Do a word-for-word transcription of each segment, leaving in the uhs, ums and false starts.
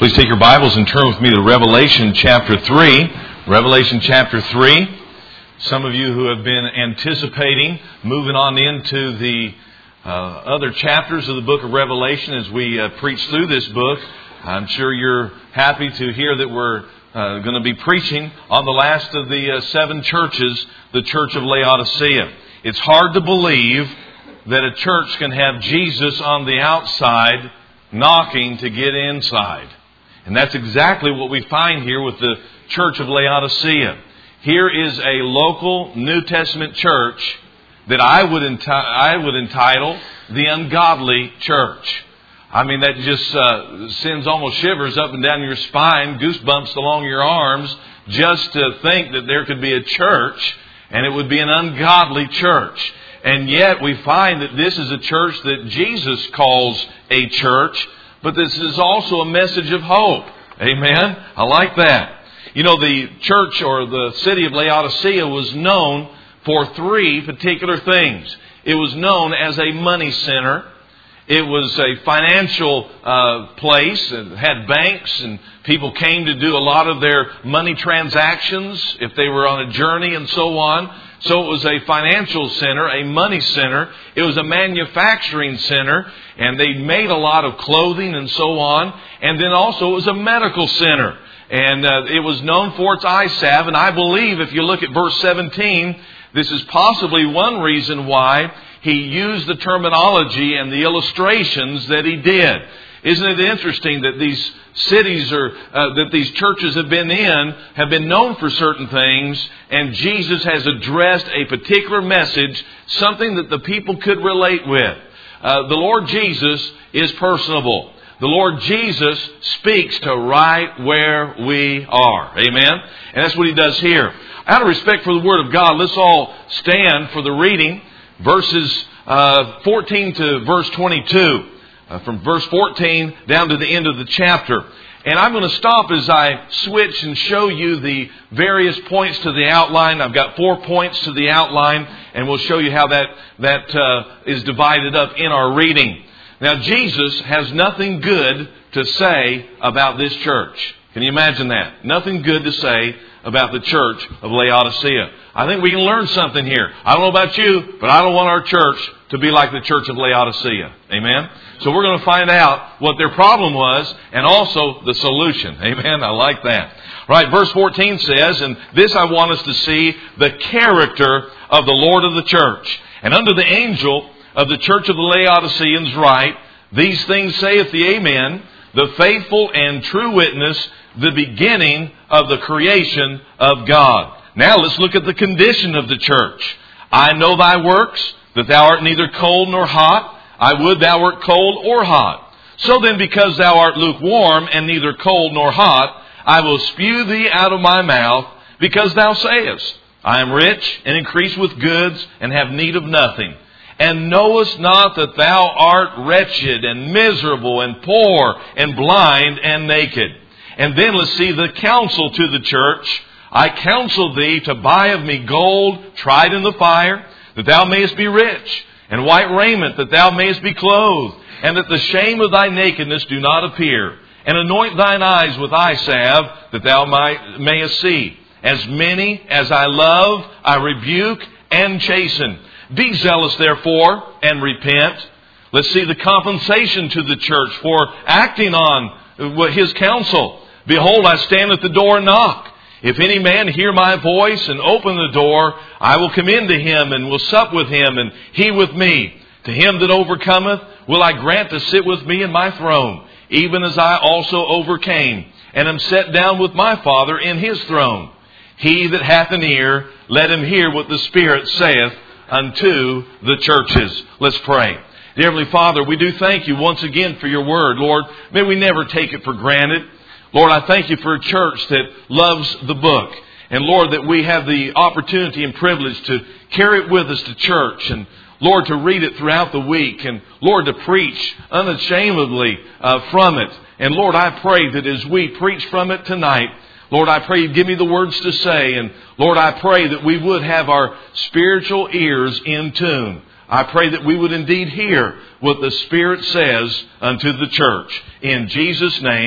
Please take your Bibles and turn with me to Revelation chapter three. Revelation chapter three. Some of you who have been anticipating moving on into the uh, other chapters of the book of Revelation as we uh, preach through this book, I'm sure you're happy to hear that we're uh, going to be preaching on the last of the uh, seven churches, the Church of Laodicea. It's hard to believe that a church can have Jesus on the outside knocking to get inside. And that's exactly what we find here with the Church of Laodicea. Here is a local New Testament church that I would enti- I would entitle the ungodly church. I mean, that just uh, sends almost shivers up and down your spine, goosebumps along your arms, just to think that there could be a church and it would be an ungodly church. And yet we find that this is a church that Jesus calls a church. But this is also a message of hope. Amen? I like that. You know, the church or the city of Laodicea was known for three particular things. It was known as a money center. It was a financial uh, place. It had banks and people came to do a lot of their money transactions if they were on a journey and so on. So it was a financial center, a money center. It was a manufacturing center, and they made a lot of clothing and so on. And then also it was a medical center. And uh, it was known for its eye salve. And I believe if you look at verse seventeen, this is possibly one reason why he used the terminology and the illustrations that he did. Isn't it interesting that these cities or uh, that these churches have been in have been known for certain things, and Jesus has addressed a particular message, something that the people could relate with. Uh, the Lord Jesus is personable. The Lord Jesus speaks to right where we are. Amen? And that's what He does here. Out of respect for the Word of God, let's all stand for the reading. Verses uh, fourteen to verse twenty-two. Uh, from verse fourteen down to the end of the chapter. And I'm going to stop as I switch and show you the various points to the outline. I've got four points to the outline, and we'll show you how that, that uh, is divided up in our reading. Now, Jesus has nothing good to say about this church. Can you imagine that? Nothing good to say about the church of Laodicea. I think we can learn something here. I don't know about you, but I don't want our church to be like the church of Laodicea. Amen? So we're going to find out what their problem was and also the solution. Amen? I like that. Right, verse fourteen says, and this I want us to see, the character of the Lord of the church. And unto the angel of the church of the Laodiceans write, these things saith the Amen, the faithful and true witness, the beginning of the creation of God. Now let's look at the condition of the church. I know thy works, that thou art neither cold nor hot. I would thou wert cold or hot. So then, because thou art lukewarm and neither cold nor hot, I will spew thee out of my mouth, because thou sayest, I am rich and increase with goods and have need of nothing. And knowest not that thou art wretched and miserable and poor and blind and naked. And then let's see the counsel to the church. I counsel thee to buy of me gold tried in the fire, that thou mayest be rich, and white raiment, that thou mayest be clothed, and that the shame of thy nakedness do not appear. And anoint thine eyes with eye salve, that thou might, mayest see. As many as I love, I rebuke and chasten. Be zealous, therefore, and repent. Let's see the compensation to the church for acting on His counsel. Behold, I stand at the door and knock. If any man hear my voice and open the door, I will come in to him and will sup with him and he with me. To him that overcometh will I grant to sit with me in my throne, even as I also overcame, and am set down with my Father in His throne. He that hath an ear, let him hear what the Spirit saith unto the churches. Let's pray. Dear Heavenly Father, we do thank You once again for Your word. Lord, may we never take it for granted. Lord, I thank You for a church that loves the book. And Lord, that we have the opportunity and privilege to carry it with us to church. And Lord, to read it throughout the week. And Lord, to preach unashamedly uh, from it. And Lord, I pray that as we preach from it tonight, Lord, I pray You give me the words to say. And Lord, I pray that we would have our spiritual ears in tune. I pray that we would indeed hear what the Spirit says unto the church. In Jesus' name,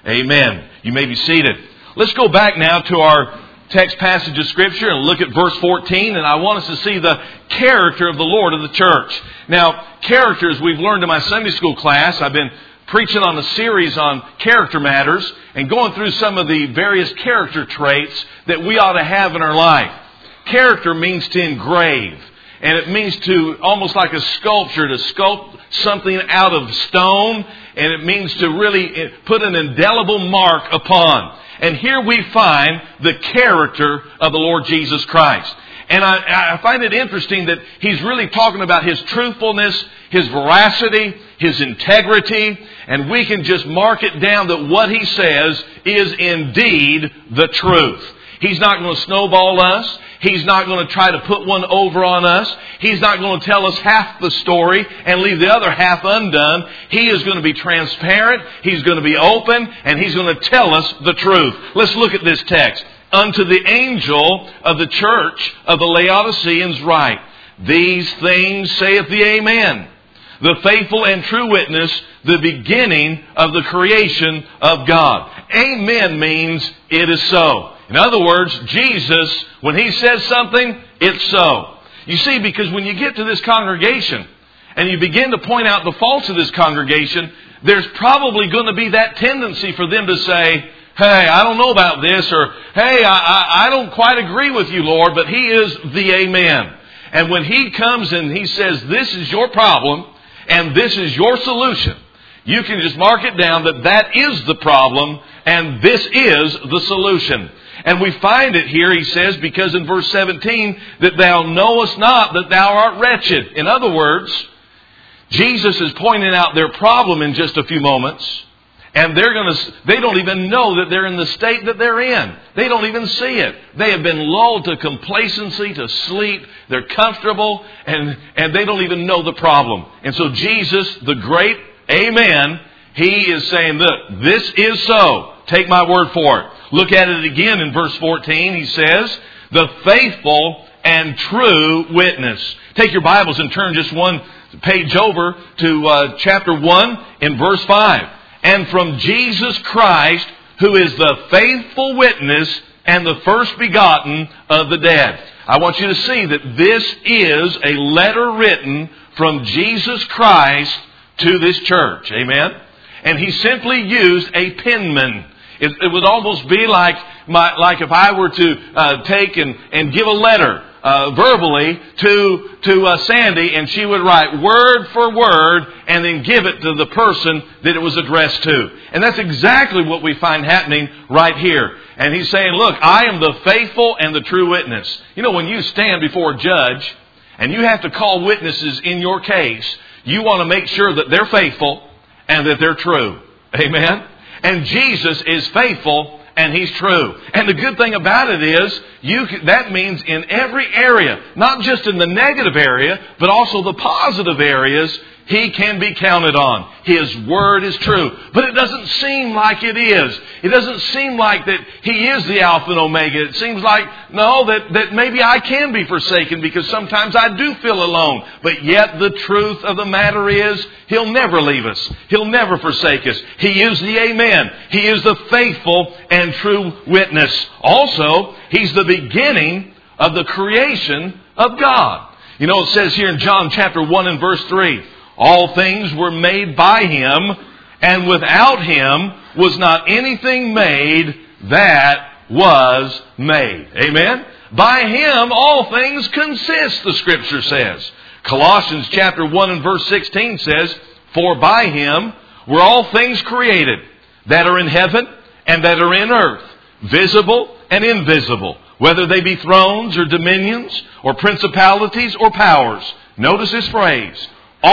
Amen. You may be seated. Let's go back now to our text passage of Scripture and look at verse fourteen. And I want us to see the character of the Lord of the church. Now, character, as we've learned in my Sunday school class, I've been preaching on a series on character matters and going through some of the various character traits that we ought to have in our life. Character means to engrave. And it means to, almost like a sculpture, to sculpt something out of stone. And it means to really put an indelible mark upon. And here we find the character of the Lord Jesus Christ. And I, I find it interesting that He's really talking about His truthfulness, His veracity, His integrity. And we can just mark it down that what He says is indeed the truth. He's not going to snowball us. He's not going to try to put one over on us. He's not going to tell us half the story and leave the other half undone. He is going to be transparent. He's going to be open. And He's going to tell us the truth. Let's look at this text. Unto the angel of the church of the Laodiceans write, These things saith the Amen, the faithful and true witness, the beginning of the creation of God. Amen means it is so. In other words, Jesus, when He says something, it's so. You see, because when you get to this congregation and you begin to point out the faults of this congregation, there's probably going to be that tendency for them to say, hey, I don't know about this, or hey, I, I, I don't quite agree with you, Lord, but He is the Amen. And when He comes and He says, this is your problem and this is your solution, you can just mark it down that that is the problem and this is the solution. And we find it here, he says, because in verse seventeen, that thou knowest not that thou art wretched. In other words, Jesus is pointing out their problem in just a few moments. And they're going to, they don't even know that they're in the state that they're in. They don't even see it. They have been lulled to complacency, to sleep. They're comfortable, and, and they don't even know the problem. And so Jesus, the great Amen, He is saying, look, this is so. Take my word for it. Look at it again in verse fourteen. He says, the faithful and true witness. Take your Bibles and turn just one page over to uh, chapter one in verse five. And from Jesus Christ, who is the faithful witness and the first begotten of the dead. I want you to see that this is a letter written from Jesus Christ to this church. Amen? And He simply used a penman. It, it would almost be like my, like if I were to uh, take and, and give a letter uh, verbally to to uh, Sandy, and she would write word for word and then give it to the person that it was addressed to. And that's exactly what we find happening right here. And He's saying, look, I am the faithful and the true witness. You know, when you stand before a judge and you have to call witnesses in your case, you want to make sure that they're faithful and that they're true. Amen? And Jesus is faithful and He's true. And the good thing about it is, you can, that means in every area, not just in the negative area, but also the positive areas, He can be counted on. His word is true. But it doesn't seem like it is. It doesn't seem like that He is the Alpha and Omega. It seems like, no, that, that maybe I can be forsaken because sometimes I do feel alone. But yet the truth of the matter is, He'll never leave us. He'll never forsake us. He is the Amen. He is the faithful and true witness. Also, He's the beginning of the creation of God. You know, it says here in John chapter one and verse three, all things were made by Him, and without Him was not anything made that was made. Amen? By Him all things consist, the Scripture says. Colossians chapter one and verse sixteen says, for by Him were all things created, that are in heaven and that are in earth, visible and invisible, whether they be thrones or dominions or principalities or powers. Notice this phrase.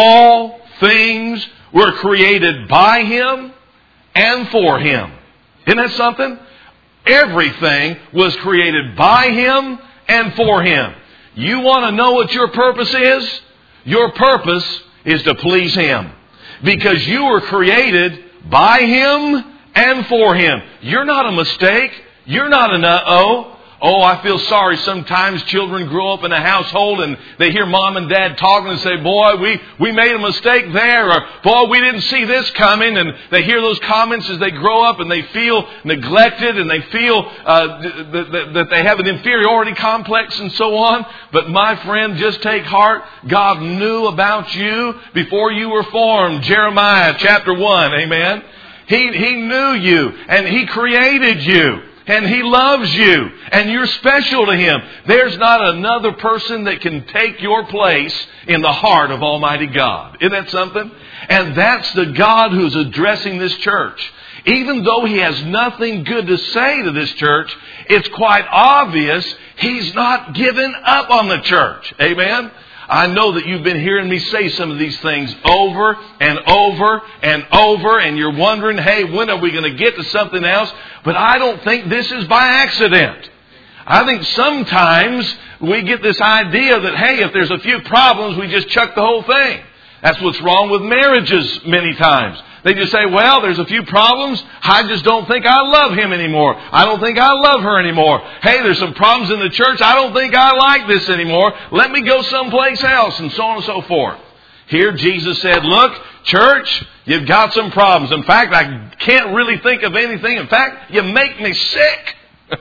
All things were created by Him and for Him. Isn't that something? Everything was created by Him and for Him. You want to know what your purpose is? Your purpose is to please Him. Because you were created by Him and for Him. You're not a mistake. You're not an uh-oh. Oh, I feel sorry. Sometimes children grow up in a household and they hear mom and dad talking and say, boy, we, we made a mistake there. Or, boy, we didn't see this coming. And they hear those comments as they grow up and they feel neglected and they feel uh, th- th- that they have an inferiority complex and so on. But my friend, just take heart. God knew about you before you were formed. Jeremiah chapter one, amen. He, he knew you and He created you. And He loves you. And you're special to Him. There's not another person that can take your place in the heart of Almighty God. Isn't that something? And that's the God who's addressing this church. Even though He has nothing good to say to this church, it's quite obvious He's not given up on the church. Amen? I know that you've been hearing me say some of these things over and over and over, and you're wondering, hey, when are we going to get to something else? But I don't think this is by accident. I think sometimes we get this idea that, hey, if there's a few problems, we just chuck the whole thing. That's what's wrong with marriages many times. They just say, well, there's a few problems. I just don't think I love him anymore. I don't think I love her anymore. Hey, there's some problems in the church. I don't think I like this anymore. Let me go someplace else, and so on and so forth. Here Jesus said, look, church, you've got some problems. In fact, I can't really think of anything. In fact, you make me sick.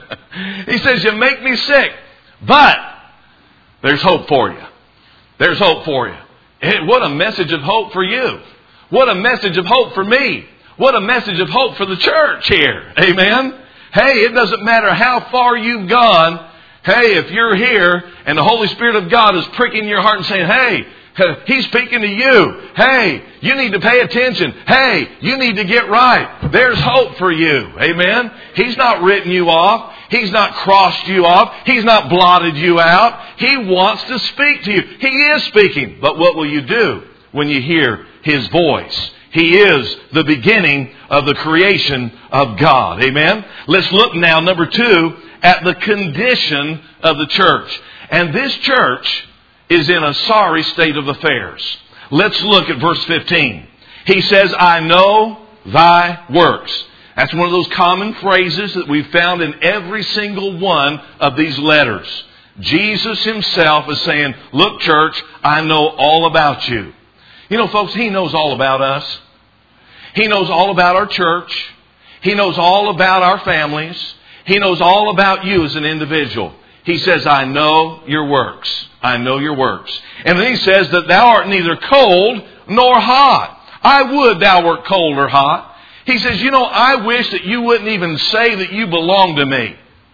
He says, you make me sick. But there's hope for you. There's hope for you. Hey, what a message of hope for you. What a message of hope for me. What a message of hope for the church here. Amen. Hey, it doesn't matter how far you've gone. Hey, if you're here and the Holy Spirit of God is pricking your heart and saying, hey, He's speaking to you. Hey, you need to pay attention. Hey, you need to get right. There's hope for you. Amen. He's not written you off. He's not crossed you off. He's not blotted you out. He wants to speak to you. He is speaking. But what will you do when you hear His voice? He is the beginning of the creation of God. Amen. Let's look now, number two, at the condition of the church. And this church is in a sorry state of affairs. Let's look at verse fifteen. He says, I know thy works. That's one of those common phrases that we've found in every single one of these letters. Jesus Himself is saying, look, church, I know all about you. You know, folks, He knows all about us. He knows all about our church. He knows all about our families. He knows all about you as an individual. He says, I know your works. I know your works. And then He says that thou art neither cold nor hot. I would thou wert cold or hot. He says, you know, I wish that you wouldn't even say that you belong to me.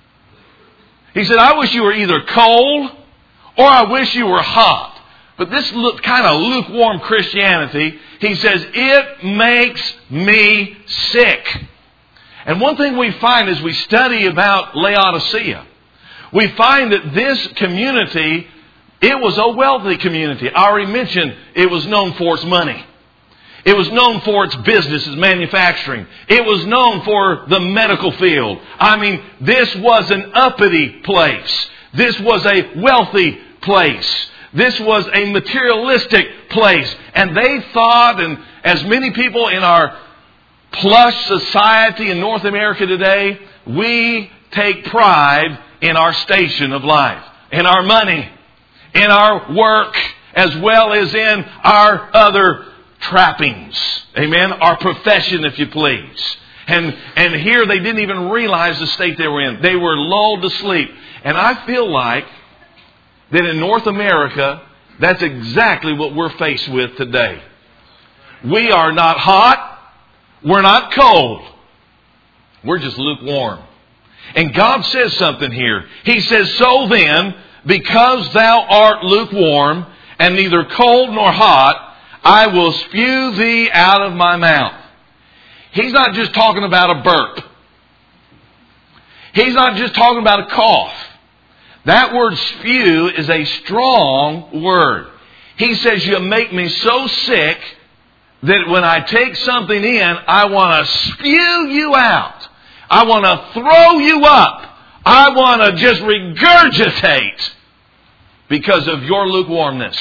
He said, I wish you were either cold or I wish you were hot. But this look, kind of lukewarm Christianity, he says, it makes me sick. And one thing we find as we study about Laodicea, we find that this community, it was a wealthy community. I already mentioned it was known for its money. It was known for its business, its manufacturing. It was known for the medical field. I mean, this was an uppity place. This was a wealthy place. This was a materialistic place. And they thought, and as many people in our plush society in North America today, we take pride in our station of life, in our money, in our work, as well as in our other trappings. Amen? Our profession, if you please. And, and here they didn't even realize the state they were in. They were lulled to sleep. And I feel like that in North America, that's exactly what we're faced with today. We are not hot. We're not cold. We're just lukewarm. And God says something here. He says, so then, because thou art lukewarm and neither cold nor hot, I will spew thee out of my mouth. He's not just talking about a burp. He's not just talking about a cough. That word spew is a strong word. He says, you make me so sick that when I take something in, I want to spew you out. I want to throw you up. I want to just regurgitate because of your lukewarmness.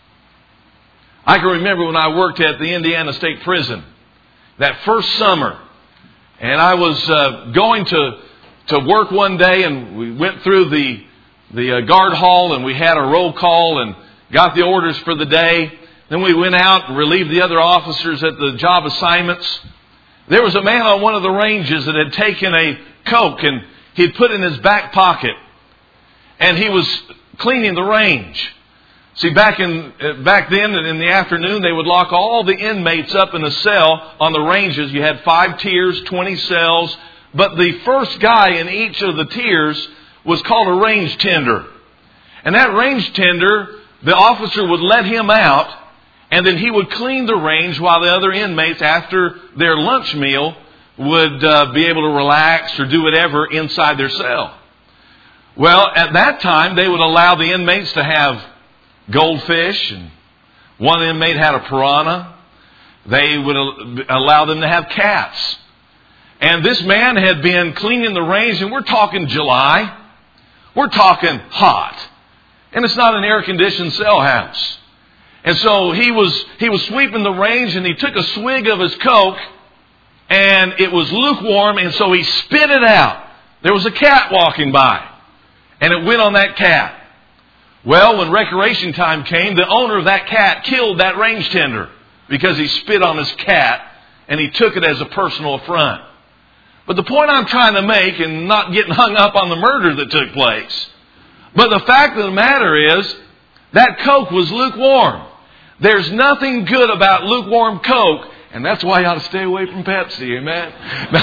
I can remember when I worked at the Indiana State Prison that first summer, and I was uh, going to to work one day, and we went through the the uh, guard hall, and we had a roll call and got the orders for the day. Then we went out and relieved the other officers at the job assignments. There was a man on one of the ranges that had taken a Coke and he'd put it in his back pocket, and he was cleaning the range. See, back in back then in the afternoon, they would lock all the inmates up in a cell on the ranges. You had five tiers, twenty cells, but the first guy in each of the tiers was called a range tender. And that range tender, the officer would let him out, and then he would clean the range while the other inmates, after their lunch meal, would uh, be able to relax or do whatever inside their cell. Well, at that time, they would allow the inmates to have goldfish, and one inmate had a piranha. They would allow them to have cats. And this man had been cleaning the range, and we're talking July. We're talking hot. And it's not an air-conditioned cell house. And so he was he was sweeping the range, and he took a swig of his Coke, and it was lukewarm, and so he spit it out. There was a cat walking by, and it went on that cat. Well, when recreation time came, the owner of that cat killed that range tender because he spit on his cat, and he took it as a personal affront. But the point I'm trying to make, and not getting hung up on the murder that took place, but the fact of the matter is, that Coke was lukewarm. There's nothing good about lukewarm Coke, and that's why you ought to stay away from Pepsi, amen?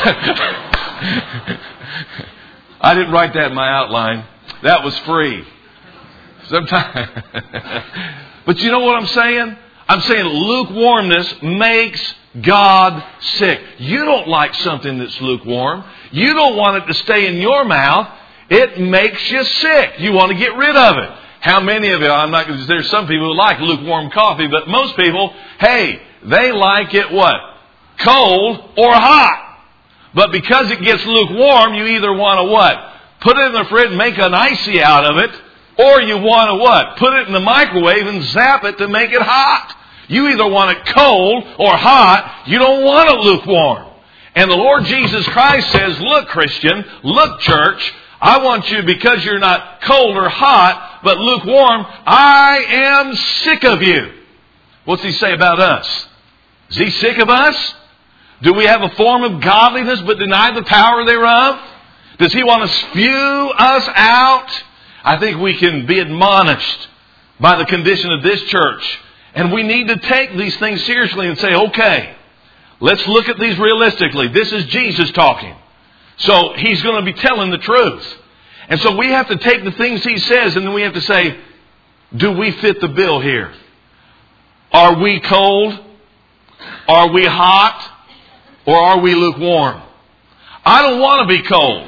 I didn't write that in my outline. That was free. Sometimes. But you know what I'm saying? I'm saying lukewarmness makes God sick. You don't like something that's lukewarm. You don't want it to stay in your mouth. It makes you sick. You want to get rid of it. How many of you, I'm not going to, there's some people who like lukewarm coffee, but most people, hey, they like it what? Cold or hot. But because it gets lukewarm, you either want to what? Put it in the fridge and make an icy out of it, or you want to what? Put it in the microwave and zap it to make it hot. You either want it cold or hot. You don't want it lukewarm. And the Lord Jesus Christ says, look, Christian, look, church, I want you, because you're not cold or hot, but lukewarm, I am sick of you. What's he say about us? Is he sick of us? Do we have a form of godliness but deny the power thereof? Does he want to spew us out? I think we can be admonished by the condition of this church. And we need to take these things seriously and say, okay, let's look at these realistically. This is Jesus talking. So he's going to be telling the truth. And so we have to take the things he says, and then we have to say, do we fit the bill here? Are we cold? Are we hot? Or are we lukewarm? I don't want to be cold.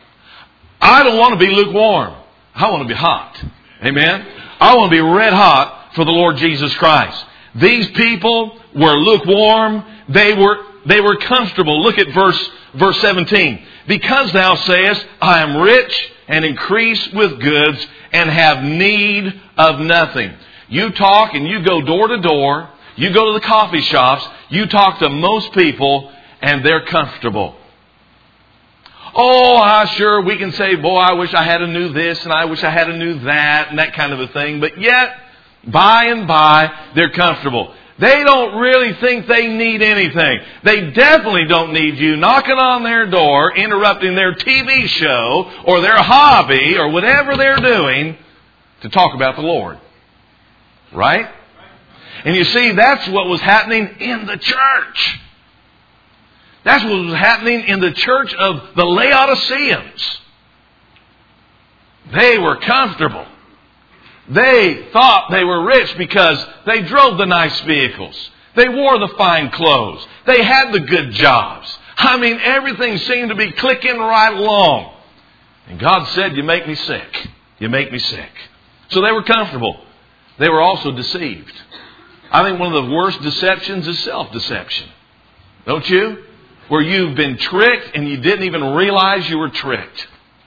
I don't want to be lukewarm. I want to be hot. Amen? I want to be red hot for the Lord Jesus Christ. These people were lukewarm. They were they were comfortable. Look at verse verse seventeen. Because thou sayest, I am rich and increase with goods and have need of nothing. You talk and you go door to door. You go to the coffee shops. You talk to most people and they're comfortable. Oh, I sure we can say, boy, I wish I had a new this and I wish I had a new that and that kind of a thing. But yet, by and by, they're comfortable. They don't really think they need anything. They definitely don't need you knocking on their door, interrupting their T V show or their hobby or whatever they're doing to talk about the Lord. Right? And you see, that's what was happening in the church. That's what was happening in the church of the Laodiceans. They were comfortable. They thought they were rich because they drove the nice vehicles. They wore the fine clothes. They had the good jobs. I mean, everything seemed to be clicking right along. And God said, you make me sick. You make me sick. So they were comfortable. They were also deceived. I think one of the worst deceptions is self-deception. Don't you? Where you've been tricked and you didn't even realize you were tricked.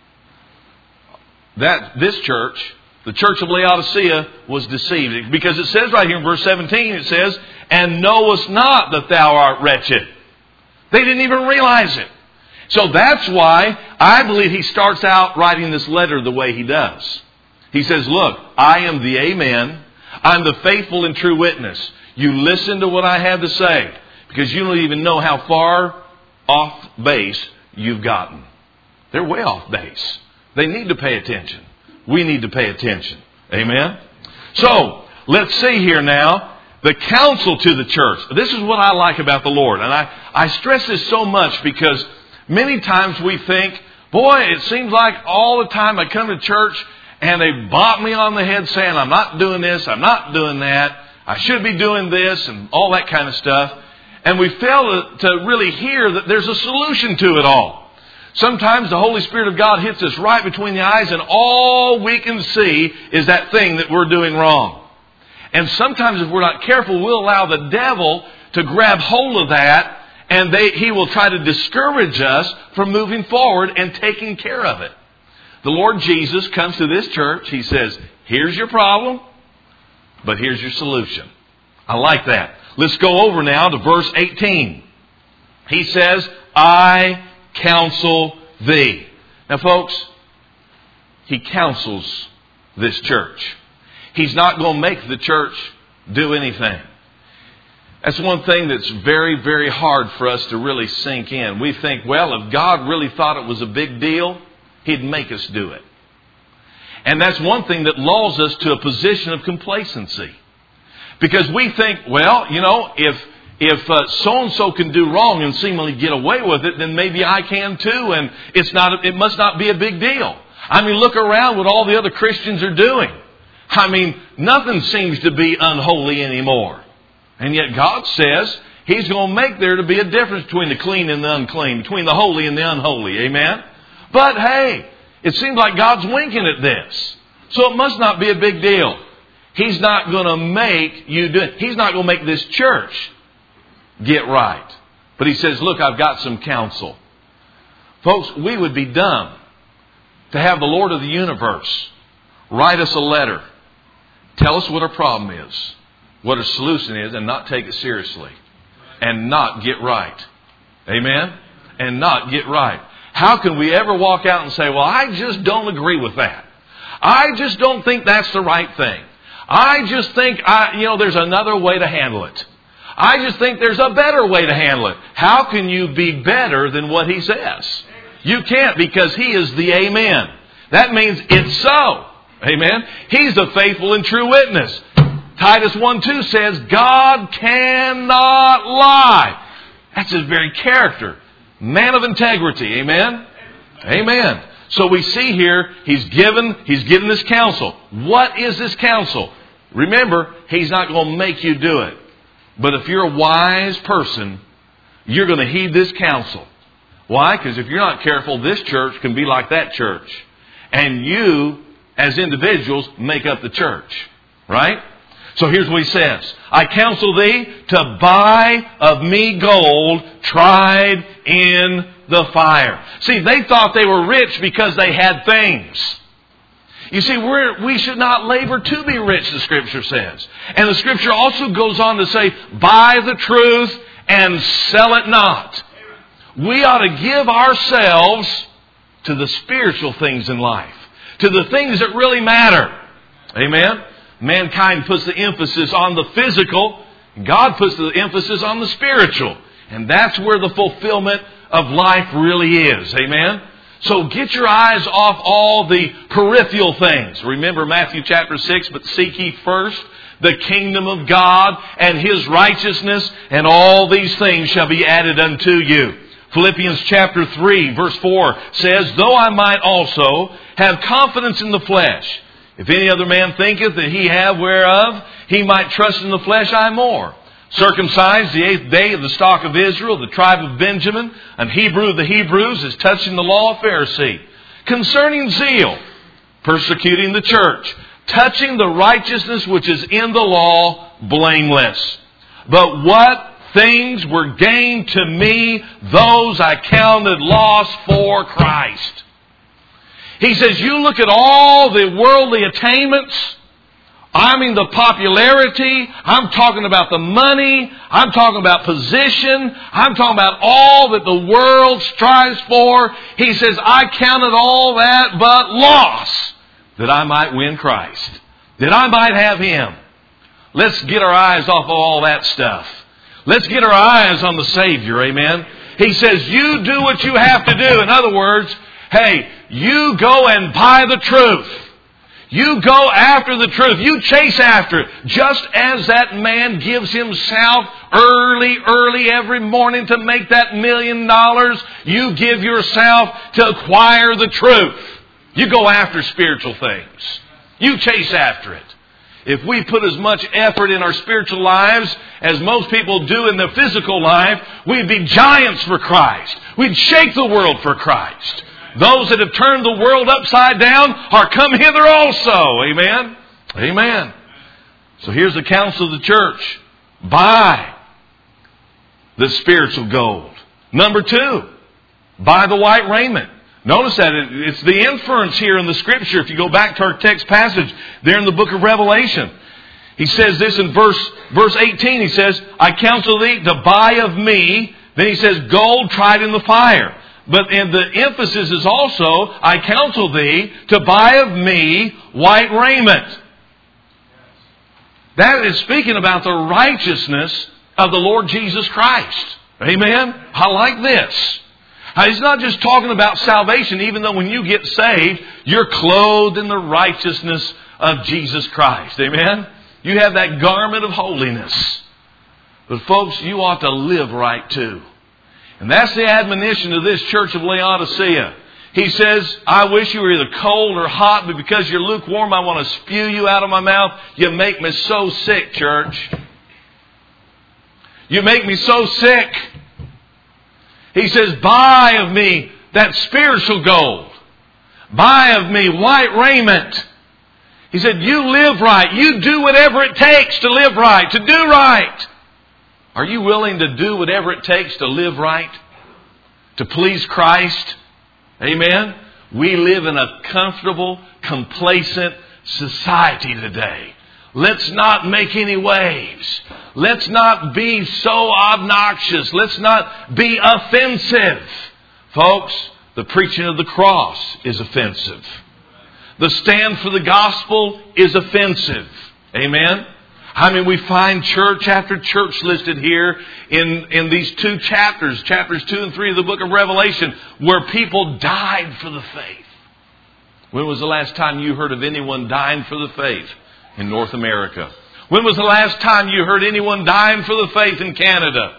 That this church, the church of Laodicea, was deceived. Because it says right here in verse seventeen, it says, and knowest not that thou art wretched. They didn't even realize it. So that's why I believe he starts out writing this letter the way he does. He says, look, I am the Amen. I'm the faithful and true witness. You listen to what I have to say, because you don't even know how far off base you've gotten. They're way off base. They need to pay attention. We need to pay attention. Amen? So, let's see here now, the counsel to the church. This is what I like about the Lord. And I, I stress this so much because many times we think, boy, it seems like all the time I come to church and they bop me on the head saying, I'm not doing this, I'm not doing that, I should be doing this, and all that kind of stuff. And we fail to, to really hear that there's a solution to it all. Sometimes the Holy Spirit of God hits us right between the eyes and all we can see is that thing that we're doing wrong. And sometimes if we're not careful, we'll allow the devil to grab hold of that, and they, he will try to discourage us from moving forward and taking care of it. The Lord Jesus comes to this church. He says, here's your problem, but here's your solution. I like that. Let's go over now to verse eighteen. He says, I counsel thee. Now, folks, he counsels this church. He's not going to make the church do anything. That's one thing that's very, very hard for us to really sink in. We think, well, if God really thought it was a big deal, He'd make us do it. And that's one thing that lulls us to a position of complacency. Because we think, well, you know, if if uh, so-and-so can do wrong and seemingly get away with it, then maybe I can too, and it's not. It must not be a big deal. I mean, look around what all the other Christians are doing. I mean, nothing seems to be unholy anymore. And yet God says He's going to make there to be a difference between the clean and the unclean, between the holy and the unholy. Amen? But hey, it seems like God's winking at this. So it must not be a big deal. He's not going to make you do it. He's not going to make this church get right. But He says, look, I've got some counsel. Folks, we would be dumb to have the Lord of the universe write us a letter, tell us what our problem is, what our solution is, and not take it seriously. And not get right. Amen? And not get right. How can we ever walk out and say, well, I just don't agree with that. I just don't think that's the right thing. I just think, I, you know, there's another way to handle it. I just think there's a better way to handle it. How can you be better than what He says? You can't, because He is the Amen. That means it's so. Amen? He's the faithful and true witness. Titus one two says, God cannot lie. That's His very character. Man of integrity. Amen? Amen. So we see here, He's given, He's given this counsel. What is this counsel? Remember, He's not going to make you do it. But if you're a wise person, you're going to heed this counsel. Why? Because if you're not careful, this church can be like that church. And you, as individuals, make up the church. Right? So here's what He says. I counsel thee to buy of me gold tried in the fire. See, they thought they were rich because they had things. You see, we're, we should not labor to be rich, the Scripture says. And the Scripture also goes on to say, buy the truth and sell it not. We ought to give ourselves to the spiritual things in life, to the things that really matter. Amen? Mankind puts the emphasis on the physical. God puts the emphasis on the spiritual. And that's where the fulfillment of life really is. Amen? So get your eyes off all the peripheral things. Remember Matthew chapter six, but seek ye first the kingdom of God and His righteousness, and all these things shall be added unto you. Philippians chapter three, verse four says, though I might also have confidence in the flesh, if any other man thinketh that he have whereof he might trust in the flesh, I more. Circumcised the eighth day of the stock of Israel, the tribe of Benjamin, an Hebrew of the Hebrews, as touching the law of Pharisee. Concerning zeal, persecuting the church, touching the righteousness which is in the law, blameless. But what things were gained to me, those I counted loss for Christ. He says, you look at all the worldly attainments, I mean the popularity. I'm talking about the money. I'm talking about position. I'm talking about all that the world strives for. He says, I counted all that but loss that I might win Christ, that I might have Him. Let's get our eyes off of all that stuff. Let's get our eyes on the Savior. Amen. He says, you do what you have to do. In other words, hey, you go and buy the truth. You go after the truth. You chase after it. Just as that man gives himself early, early every morning to make that million dollars, you give yourself to acquire the truth. You go after spiritual things. You chase after it. If we put as much effort in our spiritual lives as most people do in their physical life, we'd be giants for Christ. We'd shake the world for Christ. Those that have turned the world upside down are come hither also. Amen? Amen. So here's the counsel of the church. Buy the spiritual gold. Number two, buy the white raiment. Notice that it's the inference here in the Scripture. If you go back to our text passage there in the book of Revelation, he says this in verse, verse eighteen. He says, I counsel thee to buy of me. Then he says, gold tried in the fire. But and the emphasis is also, I counsel thee to buy of me white raiment. That is speaking about the righteousness of the Lord Jesus Christ. Amen? I like this. He's not just talking about salvation, even though when you get saved, you're clothed in the righteousness of Jesus Christ. Amen? You have that garment of holiness. But folks, you ought to live right too. And that's the admonition of this church of Laodicea. He says, I wish you were either cold or hot, but because you're lukewarm, I want to spew you out of my mouth. You make me so sick, church. You make me so sick. He says, buy of me that spiritual gold. Buy of me white raiment. He said, you live right. You do whatever it takes to live right, to do right. Are you willing to do whatever it takes to live right? To please Christ? Amen? We live in a comfortable, complacent society today. Let's not make any waves. Let's not be so obnoxious. Let's not be offensive. Folks, the preaching of the cross is offensive. The stand for the gospel is offensive. Amen? I mean, we find church after church listed here in, in these two chapters, chapters two and three of the book of Revelation, where people died for the faith. When was the last time you heard of anyone dying for the faith in North America? When was the last time you heard anyone dying for the faith in Canada?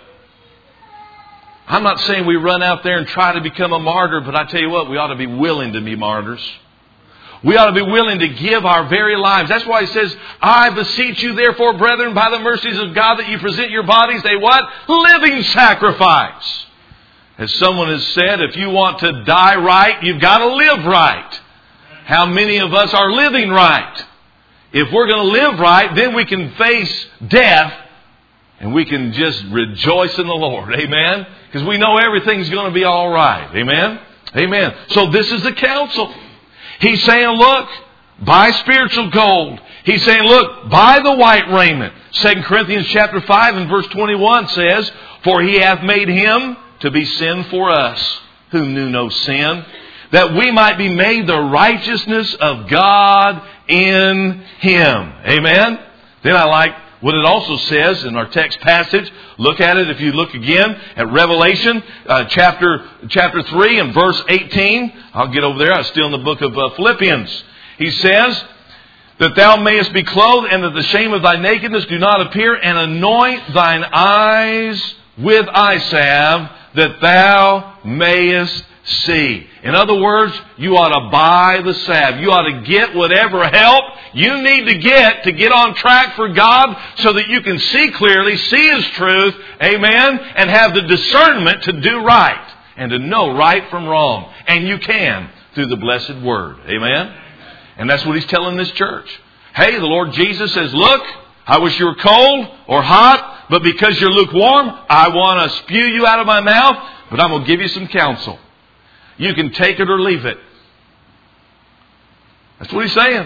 I'm not saying we run out there and try to become a martyr, but I tell you what, we ought to be willing to be martyrs. We ought to be willing to give our very lives. That's why he says, I beseech you therefore, brethren, by the mercies of God, that you present your bodies a what? Living sacrifice. As someone has said, if you want to die right, you've got to live right. How many of us are living right? If we're going to live right, then we can face death and we can just rejoice in the Lord. Amen? Because we know everything's going to be all right. Amen? Amen. So this is the counsel. He's saying, look, buy spiritual gold. He's saying, look, buy the white raiment. Second Corinthians chapter five and verse twenty-one says, for he hath made him to be sin for us, who knew no sin, that we might be made the righteousness of God in him. Amen? Then I like what it also says in our text passage. Look at it if you look again at Revelation uh, chapter chapter three and verse eighteen. I'll get over there. I'm still in the book of uh, Philippians. He says, that thou mayest be clothed and that the shame of thy nakedness do not appear, and anoint thine eyes with eye salve, that thou mayest see. In other words, you ought to buy the salve. You ought to get whatever help you need to get to get on track for God, so that you can see clearly, see His truth, amen, and have the discernment to do right and to know right from wrong. And you can through the blessed Word. Amen? And that's what He's telling this church. Hey, the Lord Jesus says, look, I wish you were cold or hot, but because you're lukewarm, I want to spew you out of my mouth, but I'm going to give you some counsel. You can take it or leave it. That's what He's saying.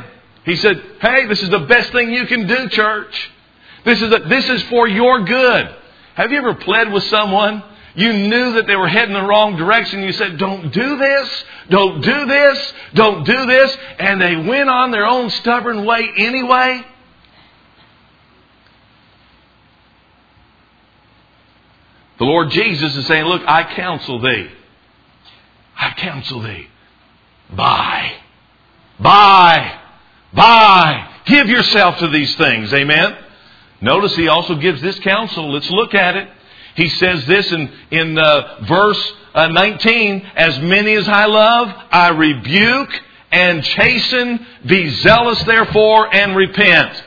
He said, hey, this is the best thing you can do, church. This is, a, this is for your good. Have you ever pled with someone? You knew that they were heading the wrong direction. You said, don't do this, don't do this, don't do this. And they went on their own stubborn way anyway. The Lord Jesus is saying, look, I counsel thee. I counsel thee. Buy. Buy. Buy. Give yourself to these things. Amen. Notice He also gives this counsel. Let's look at it. He says this in, in uh, verse uh, nineteen. As many as I love, I rebuke and chasten. Be zealous therefore and repent.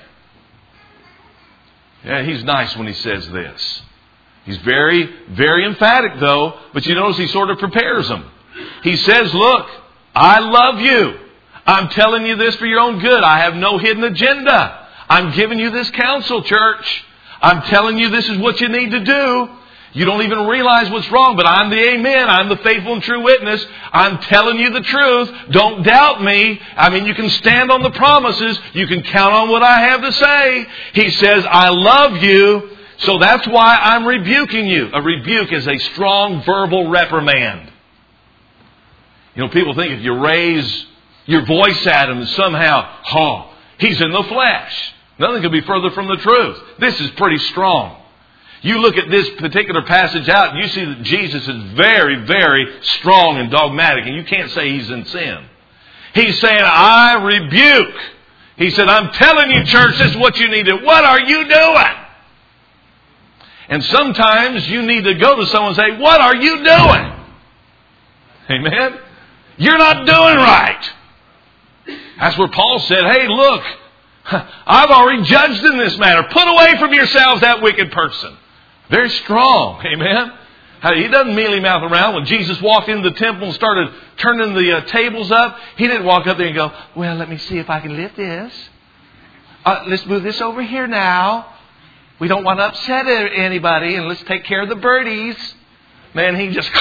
Yeah, He's nice when He says this. He's very, very emphatic though. But you notice He sort of prepares them. He says, look, I love you. I'm telling you this for your own good. I have no hidden agenda. I'm giving you this counsel, church. I'm telling you this is what you need to do. You don't even realize what's wrong, but I'm the amen. I'm the faithful and true witness. I'm telling you the truth. Don't doubt me. I mean, you can stand on the promises. You can count on what I have to say. He says, I love you. So that's why I'm rebuking you. A rebuke is a strong verbal reprimand. You know, people think if you raise your voice at him, somehow, oh, he's in the flesh. Nothing could be further from the truth. This is pretty strong. You look at this particular passage out, and you see that Jesus is very, very strong and dogmatic, and you can't say He's in sin. He's saying, I rebuke. He said, I'm telling you, church, this is what you need to do. What are you doing? And sometimes you need to go to someone and say, what are you doing? Amen? You're not doing right. That's where Paul said, hey, look, I've already judged in this matter. Put away from yourselves that wicked person. Very strong. Amen? He doesn't mealy mouth around. When Jesus walked into the temple and started turning the uh, tables up, He didn't walk up there and go, well, let me see if I can lift this. Uh, let's move this over here now. We don't want to upset anybody, and let's take care of the birdies. Man, He just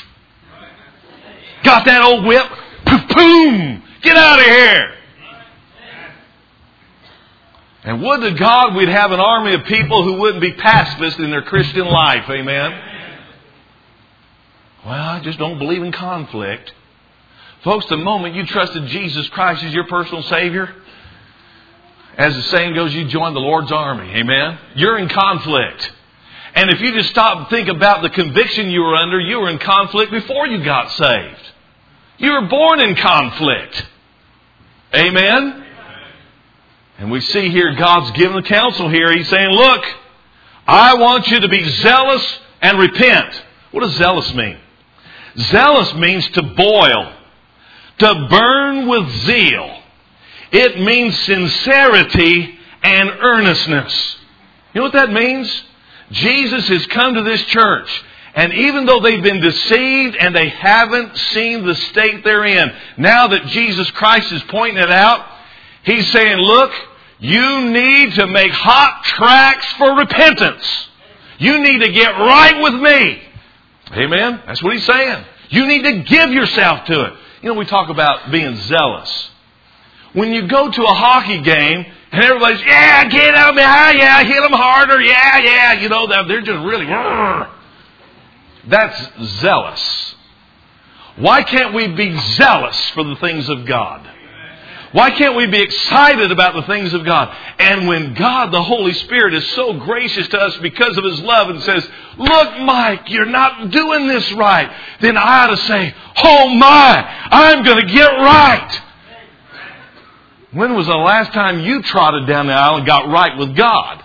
got that old whip. Boom! Get out of here! And would to God we'd have an army of people who wouldn't be pacifists in their Christian life. Amen? Well, I just don't believe in conflict. Folks, the moment you trusted Jesus Christ as your personal Savior, as the saying goes, you join the Lord's army. Amen? You're in conflict. And if you just stop and think about the conviction you were under, you were in conflict before you got saved. You were born in conflict. Amen? And we see here God's given the counsel here. He's saying, look, I want you to be zealous and repent. What does zealous mean? Zealous means to boil, to burn with zeal. It means sincerity and earnestness. You know what that means? Jesus has come to this church, and even though they've been deceived and they haven't seen the state they're in, now that Jesus Christ is pointing it out, He's saying, look, you need to make hot tracks for repentance. You need to get right with me. Amen? That's what He's saying. You need to give yourself to it. You know, we talk about being zealous. When you go to a hockey game and everybody's, yeah, get out behind, yeah, hit them harder, yeah, yeah, you know, they're just really, that's zealous. Why can't we be zealous for the things of God? Why can't we be excited about the things of God? And when God, the Holy Spirit, is so gracious to us because of His love and says, look, Mike, you're not doing this right, then I ought to say, oh my, I'm going to get right. When was the last time you trotted down the aisle and got right with God?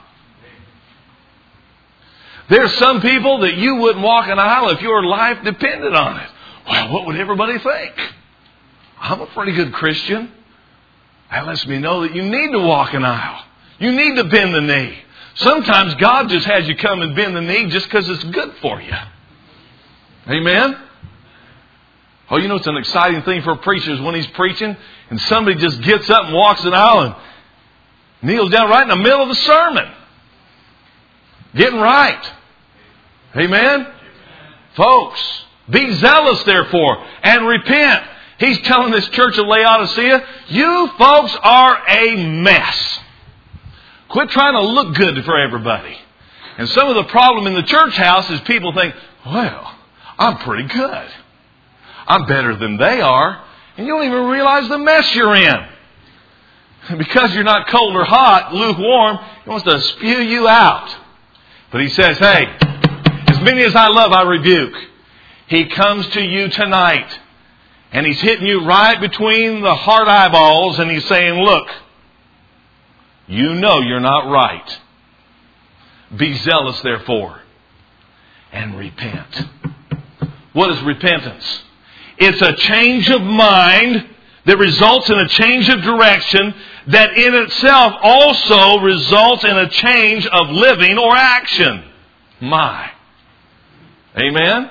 There's some people that you wouldn't walk an aisle if your life depended on it. Well, what would everybody think? I'm a pretty good Christian. That lets me know that you need to walk an aisle. You need to bend the knee. Sometimes God just has you come and bend the knee just because it's good for you. Amen? Oh, you know it's an exciting thing for a preacher is when he's preaching and somebody just gets up and walks an aisle and kneels down right in the middle of the sermon. Getting right. Amen? Folks, be zealous therefore and repent. He's telling this church of Laodicea, you folks are a mess. Quit trying to look good for everybody. And some of the problem in the church house is people think, well, I'm pretty good. I'm better than they are. And you don't even realize the mess you're in. Because you're not cold or hot, lukewarm, He wants to spew you out. But He says, hey, as many as I love, I rebuke. He comes to you tonight. And He's hitting you right between the hard eyeballs. And He's saying, look, you know you're not right. Be zealous, therefore, and repent. What is repentance? It's a change of mind that results in a change of direction that in itself also results in a change of living or action. My. Amen?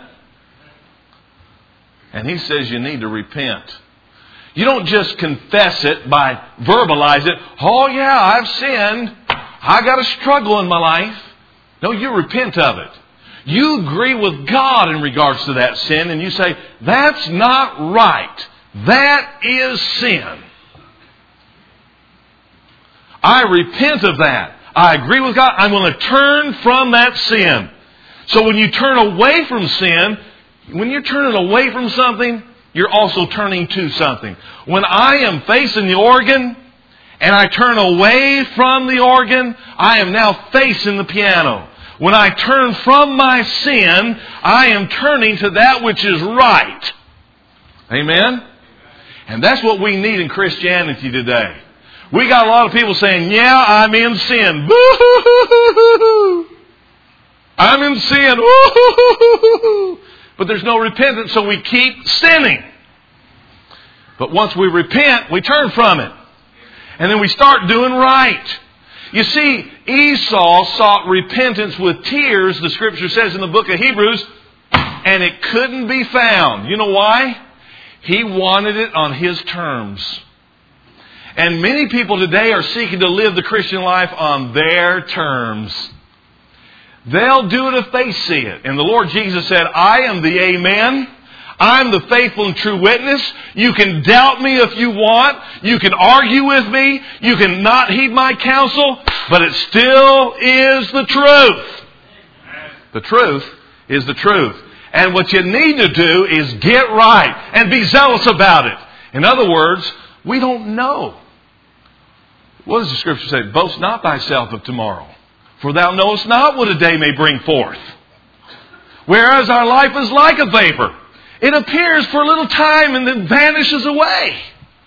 And He says you need to repent. You don't just confess it by verbalize it. Oh yeah, I've sinned. I got a struggle in my life. No, you repent of it. You agree with God in regards to that sin and you say, that's not right. That is sin. I repent of that. I agree with God. I'm going to turn from that sin. So when you turn away from sin, when you're turning away from something, you're also turning to something. When I am facing the organ and I turn away from the organ, I am now facing the piano. When I turn from my sin, I am turning to that which is right. Amen? And that's what we need in Christianity today. We got a lot of people saying, yeah, I'm in sin. Boo-hoo-hoo-hoo-hoo. I'm in sin. Woo-hoo-hoo-hoo-hoo. But there's no repentance, so we keep sinning. But once we repent, we turn from it. And then we start doing right. You see, Esau sought repentance with tears, the Scripture says in the book of Hebrews, and it couldn't be found. You know why? He wanted it on his terms. And many people today are seeking to live the Christian life on their terms. They'll do it if they see it. And the Lord Jesus said, I am the Amen. I'm the faithful and true witness. You can doubt me if you want. You can argue with me. You can not heed my counsel. But it still is the truth. The truth is the truth. And what you need to do is get right and be zealous about it. In other words, we don't know. What does the Scripture say? Boast not thyself of tomorrow, for thou knowest not what a day may bring forth. Whereas our life is like a vapor. It appears for a little time and then vanishes away.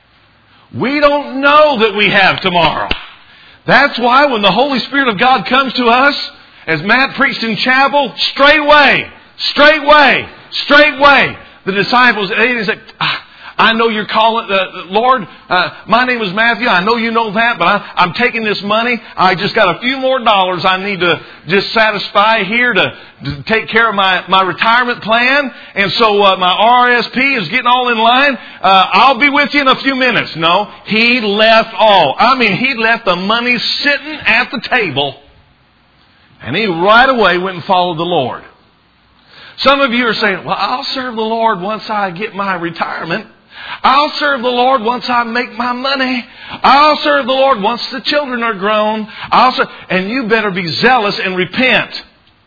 We don't know that we have tomorrow. That's why when the Holy Spirit of God comes to us, as Matt preached in chapel, straightway, straightway, straightway, the disciples, they said, I know you're calling, uh, Lord, uh, my name is Matthew. I know you know that, but I, I'm taking this money. I just got a few more dollars I need to just satisfy here to, to take care of my, my retirement plan. And so uh, my R S P is getting all in line. Uh, I'll be with you in a few minutes. No, he left all. I mean, he left the money sitting at the table. And he right away went and followed the Lord. Some of you are saying, well, I'll serve the Lord once I get my retirement. I'll serve the Lord once I make my money. I'll serve the Lord once the children are grown. I'll serve, and you better be zealous and repent.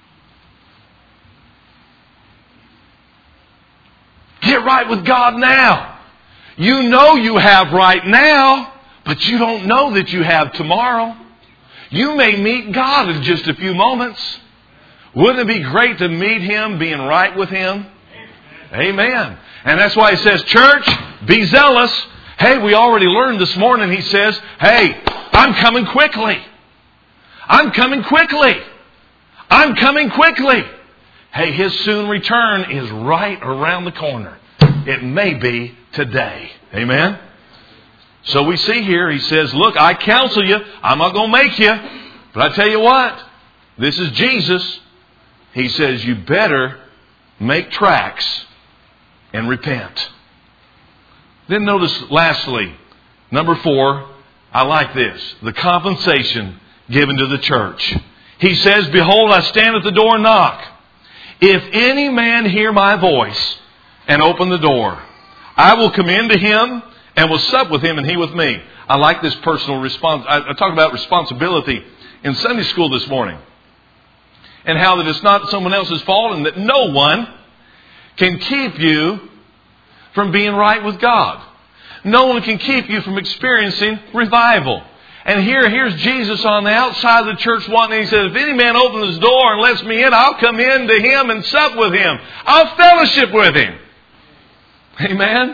Get right with God now. You know you have right now, but you don't know that you have tomorrow. You may meet God in just a few moments. Wouldn't it be great to meet Him being right with Him? Amen. And that's why He says, church, be zealous. Hey, we already learned this morning, He says, hey, I'm coming quickly. I'm coming quickly. I'm coming quickly. Hey, His soon return is right around the corner. It may be today. Amen. So we see here, He says, look, I counsel you. I'm not going to make you. But I tell you what, this is Jesus. He says, you better make tracks and repent. Then notice lastly, number four, I like this. The compensation given to the church. He says, behold, I stand at the door and knock. If any man hear my voice and open the door, I will come into him and will sup with him and he with me. I like this personal response. I, I talked about responsibility in Sunday school this morning. And how that it's not someone else's fault and that no one can keep you from being right with God. No one can keep you from experiencing revival. And here, here's Jesus on the outside of the church wanting. He says, if any man opens his door and lets me in, I'll come in to him and sup with him. I'll fellowship with him. Amen?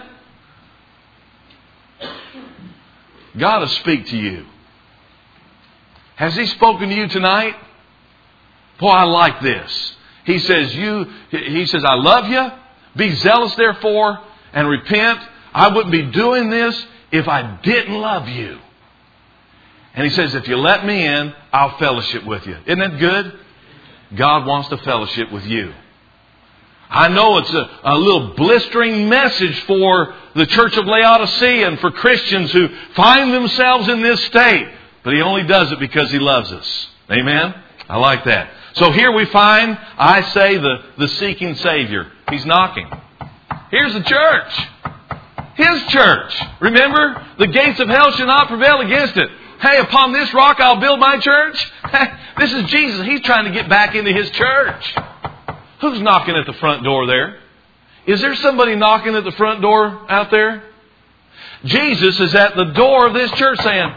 God will speak to you. Has He spoken to you tonight? Boy, I like this. He says, you, He says, I love you. Be zealous therefore and repent. I wouldn't be doing this if I didn't love you. And He says, if you let me in, I'll fellowship with you. Isn't that good? God wants to fellowship with you. I know it's a, a little blistering message for the church of Laodicea and for Christians who find themselves in this state. But He only does it because He loves us. Amen? I like that. So here we find, I say, the, the seeking Savior. He's knocking. Here's the church. His church. Remember, the gates of hell shall not prevail against it. Hey, upon this rock I'll build my church. This is Jesus. He's trying to get back into His church. Who's knocking at the front door there? Is there somebody knocking at the front door out there? Jesus is at the door of this church saying,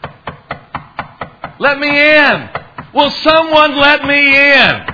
let me in. Will someone let me in?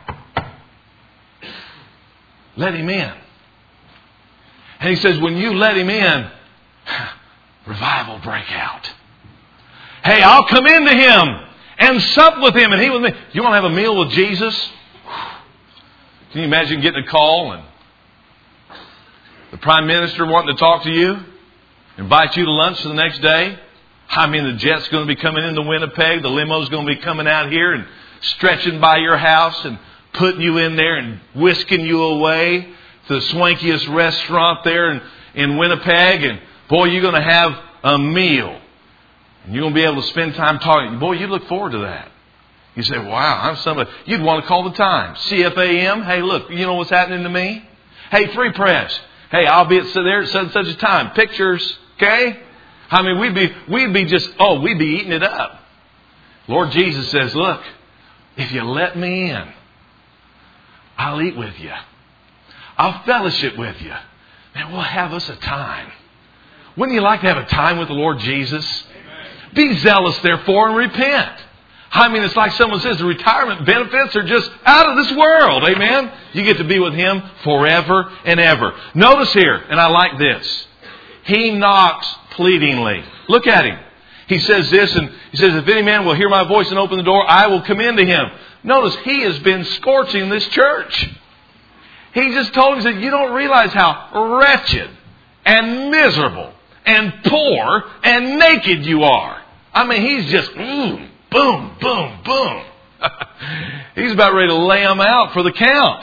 Let Him in. And He says, when you let Him in, revival break out. Hey, I'll come into Him and sup with Him and He with me. You want to have a meal with Jesus? Can you imagine getting a call and the Prime Minister wanting to talk to you? Invite you to lunch the next day? I mean, the jet's going to be coming into Winnipeg. The limo's going to be coming out here and stretching by your house and putting you in there and whisking you away to the swankiest restaurant there in, in Winnipeg. And boy, you're going to have a meal. And you're going to be able to spend time talking. Boy, you look forward to that. You say, wow, I'm somebody. You'd want to call the Times. C F A M. Hey, look, you know what's happening to me? Hey, Free Press. Hey, I'll be at there at such and such a time. Pictures, okay? I mean, we'd be, we'd be just, oh, we'd be eating it up. Lord Jesus says, look, if you let me in, I'll eat with you. I'll fellowship with you. Man, we'll have us a time. Wouldn't you like to have a time with the Lord Jesus? Amen. Be zealous, therefore, and repent. I mean, it's like someone says the retirement benefits are just out of this world. Amen? You get to be with Him forever and ever. Notice here, and I like this. He knocks pleadingly. Look at Him. He says this, and He says, if any man will hear my voice and open the door, I will come into him. Notice, He has been scorching this church. He just told him, He said, you don't realize how wretched and miserable and poor and naked you are. I mean, He's just, mm, boom, boom, boom. He's about ready to lay them out for the count.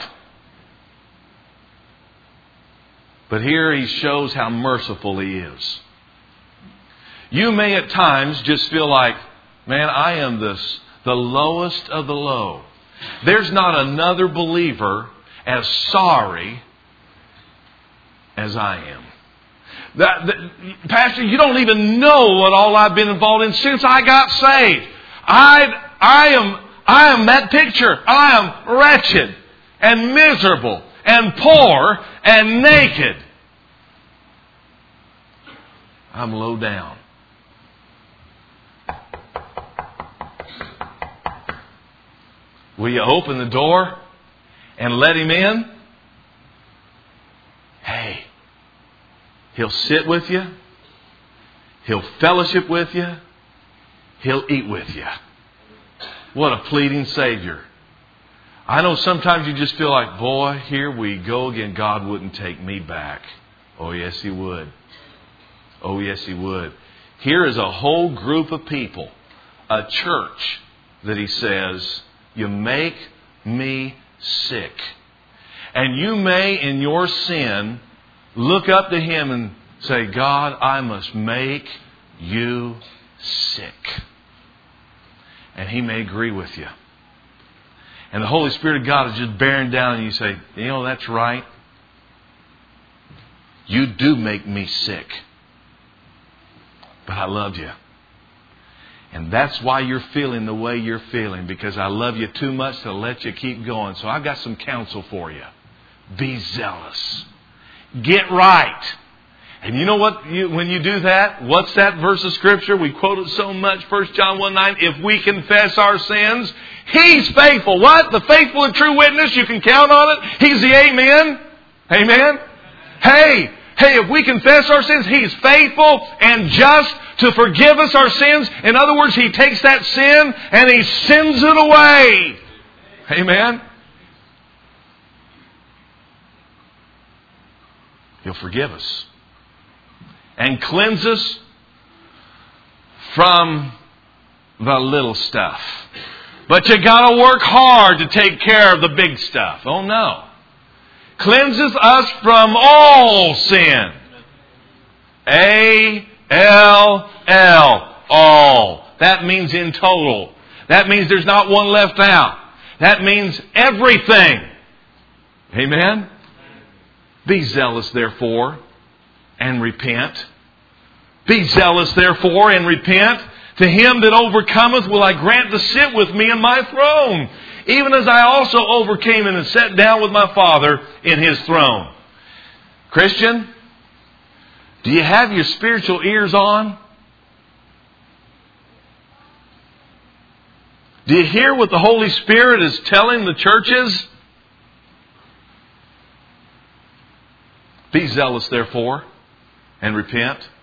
But here He shows how merciful He is. You may at times just feel like, man, I am this, the lowest of the low. There's not another believer as sorry as I am. That, that, Pastor, you don't even know what all I've been involved in since I got saved. I, I am, I am that picture. I am wretched and miserable and poor and naked. I'm low down. Will you open the door and let Him in? Hey, He'll sit with you. He'll fellowship with you. He'll eat with you. What a pleading Savior. I know sometimes you just feel like, boy, here we go again. God wouldn't take me back. Oh, yes, He would. Oh, yes, He would. Here is a whole group of people, a church, that He says, you make me sick. And you may, in your sin, look up to Him and say, God, I must make you sick. And He may agree with you. And the Holy Spirit of God is just bearing down and you say, you know, that's right. You do make me sick. But I love you. And that's why you're feeling the way you're feeling, because I love you too much to let you keep going. So I've got some counsel for you. Be zealous. Get right. And you know what? You, when you do that, what's that verse of Scripture? We quote it so much, First John one nine. If we confess our sins, He's faithful. What? The faithful and true witness. You can count on it. He's the amen. Amen. Hey, hey, if we confess our sins, He's faithful and just to forgive us our sins. In other words, He takes that sin and He sends it away. Amen. He'll forgive us and cleanse us from the little stuff. But you got to work hard to take care of the big stuff. Oh no. Cleanses us from all sin. A L L. All. That means in total. That means there's not one left out. That means everything. Amen? Be zealous, therefore, and repent. Be zealous, therefore, and repent. To him that overcometh will I grant to sit with me in my throne, even as I also overcame and sat down with my Father in His throne. Christian, do you have your spiritual ears on? Do you hear what the Holy Spirit is telling the churches? Be zealous, therefore, and repent.